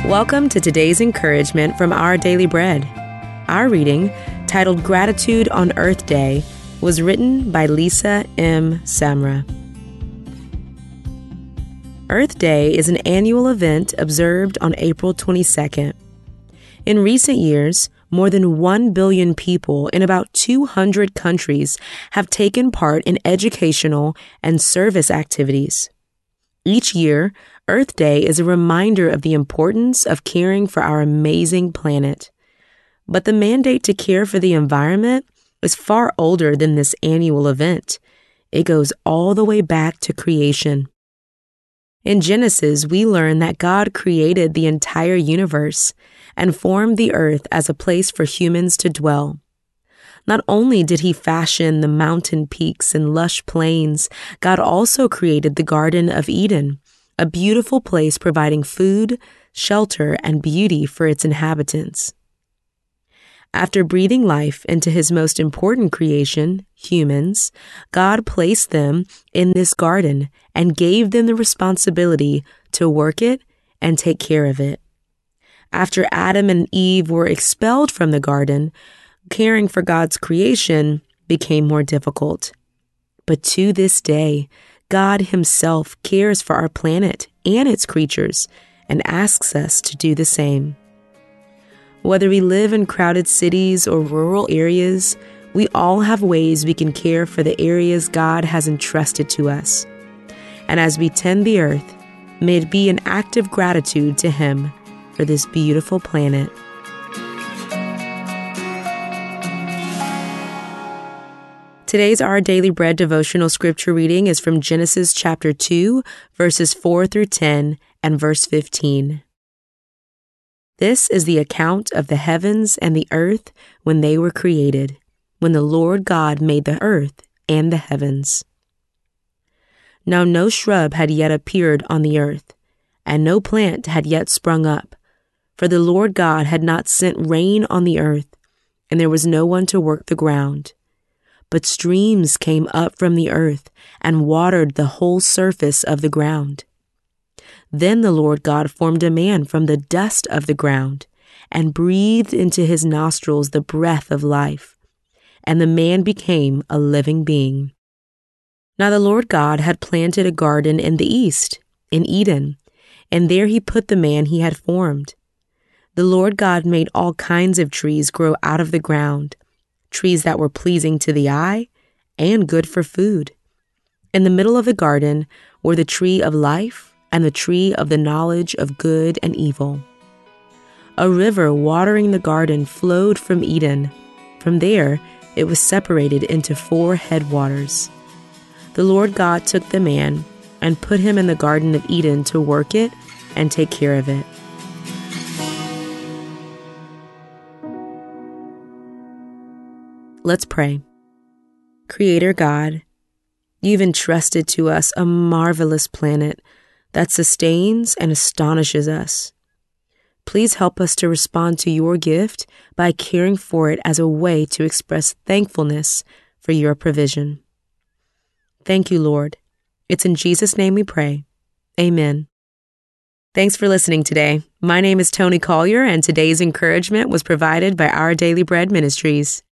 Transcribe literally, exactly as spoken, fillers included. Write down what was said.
Welcome to today's encouragement from Our Daily Bread. Our reading, titled Gratitude on Earth Day, was written by Lisa M. Samra. Earth Day is an annual event observed on April twenty-second. In recent years, more than one billion people in about two hundred countries have taken part in educational and service activities. Each year, Earth Day is a reminder of the importance of caring for our amazing planet. But the mandate to care for the environment is far older than this annual event. It goes all the way back to creation. In Genesis, we learn that God created the entire universe and formed the earth as a place for humans to dwell. Not only did he fashion the mountain peaks and lush plains, God also created the Garden of Eden, a beautiful place providing food, shelter, and beauty for its inhabitants. After breathing life into his most important creation, humans, God placed them in this garden and gave them the responsibility to work it and take care of it. After Adam and Eve were expelled from the garden, caring for God's creation became more difficult. But to this day, God himself cares for our planet and its creatures and asks us to do the same. Whether we live in crowded cities or rural areas, we all have ways we can care for the areas God has entrusted to us. And as we tend the earth, may it be an act of gratitude to him for this beautiful planet. Today's Our Daily Bread devotional scripture reading is from Genesis chapter two, verses four through ten, and verse fifteen. This is the account of the heavens and the earth when they were created, when the Lord God made the earth and the heavens. Now no shrub had yet appeared on the earth, and no plant had yet sprung up, for the Lord God had not sent rain on the earth, and there was no one to work the ground. But streams came up from the earth and watered the whole surface of the ground. Then the Lord God formed a man from the dust of the ground and breathed into his nostrils the breath of life, and the man became a living being. Now the Lord God had planted a garden in the east, in Eden, and there he put the man he had formed. The Lord God made all kinds of trees grow out of the ground, trees that were pleasing to the eye and good for food. In the middle of the garden were the tree of life and the tree of the knowledge of good and evil. A river watering the garden flowed from Eden. From there, it was separated into four headwaters. The Lord God took the man and put him in the Garden of Eden to work it and take care of it. Let's pray. Creator God, you've entrusted to us a marvelous planet that sustains and astonishes us. Please help us to respond to your gift by caring for it as a way to express thankfulness for your provision. Thank you, Lord. It's in Jesus' name we pray. Amen. Thanks for listening today. My name is Tony Collier, and today's encouragement was provided by Our Daily Bread Ministries.